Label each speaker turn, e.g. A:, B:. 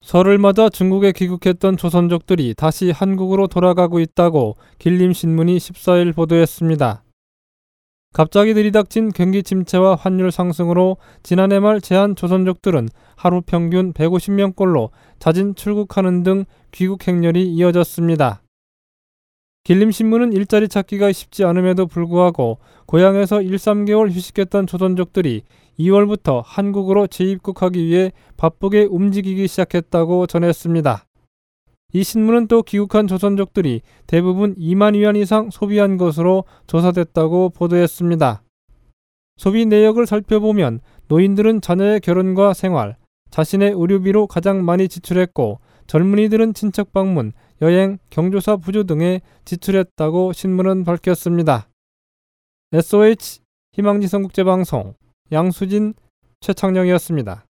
A: 설을 맞아 중국에 귀국했던 조선족들이 다시 한국으로 돌아가고 있다고 길림신문이 14일 보도했습니다. 갑자기 들이닥친 경기 침체와 환율 상승으로 지난해 말 제한 조선족들은 하루 평균 150명꼴로 자진 출국하는 등 귀국 행렬이 이어졌습니다. 길림신문은 일자리 찾기가 쉽지 않음에도 불구하고 고향에서 1~3개월 휴식했던 조선족들이 2월부터 한국으로 재입국하기 위해 바쁘게 움직이기 시작했다고 전했습니다. 이 신문은 또 귀국한 조선족들이 대부분 2만 위안 이상 소비한 것으로 조사됐다고 보도했습니다. 소비 내역을 살펴보면 노인들은 자녀의 결혼과 생활, 자신의 의료비로 가장 많이 지출했고 젊은이들은 친척 방문, 여행, 경조사 부조 등에 지출했다고 신문은 밝혔습니다. SOH 희망지성국제방송 양수진, 최창영이었습니다.